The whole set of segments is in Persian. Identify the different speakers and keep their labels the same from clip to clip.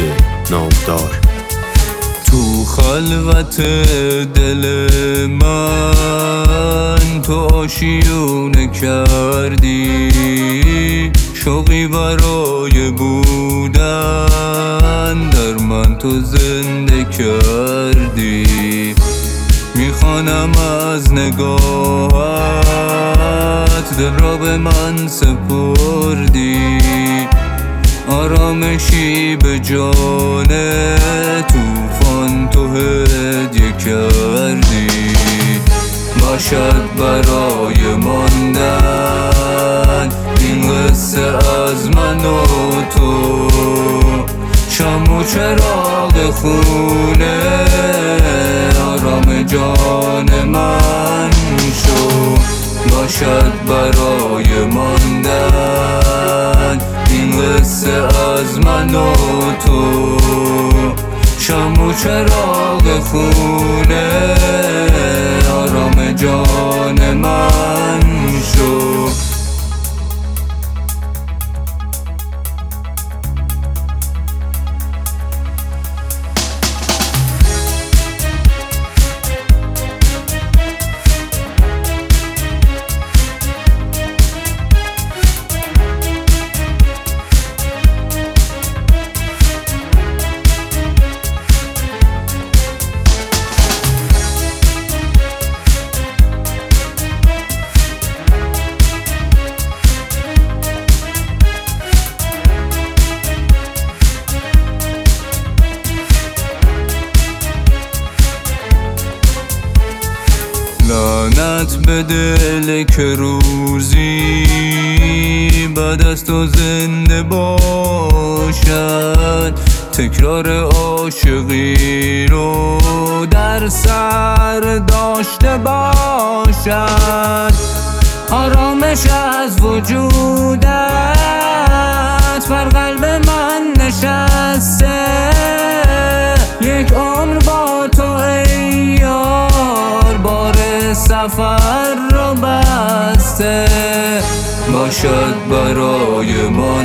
Speaker 1: نامدار.
Speaker 2: تو خلوت دل من تو آشیونه کردی، شوقی برای بودن در من تو زنده کردی. میخوانم از نگاهت دل را به من سپردی، آرامشی به جان توفان تو هدیه کردی. باشد برای ماندن این قصه از من و تو، شم و چراغ خونه آرام جان من شو. باشد برای ماندن این قصه از من و تو، شم و چراغ خونه آرام جان من شو. لعنت به دل که روزی بعد از تو زنده باشد، تکرار عاشقی رو در سر داشته باشد. آرامش از وجودت بر قلب من نشسته، یک عمر با تو ای یار بار سفر رو بسته. باشد برای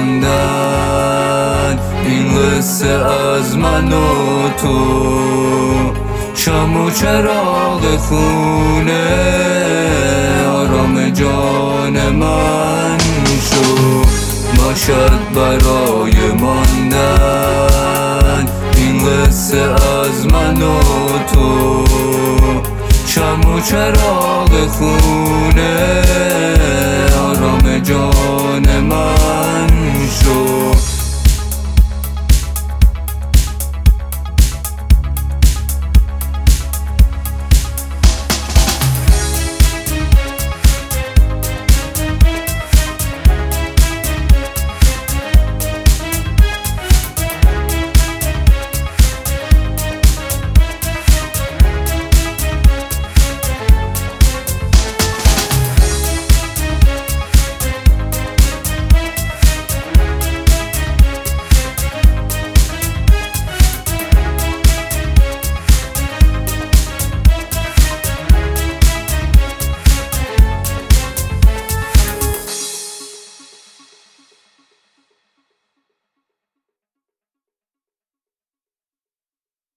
Speaker 2: ماندن این قصه از من و تو، شم و چراغ خونه آرام جان من شو. باشد برای ماندن این قصه از من و تو، شم و چراغ خونه آرام جان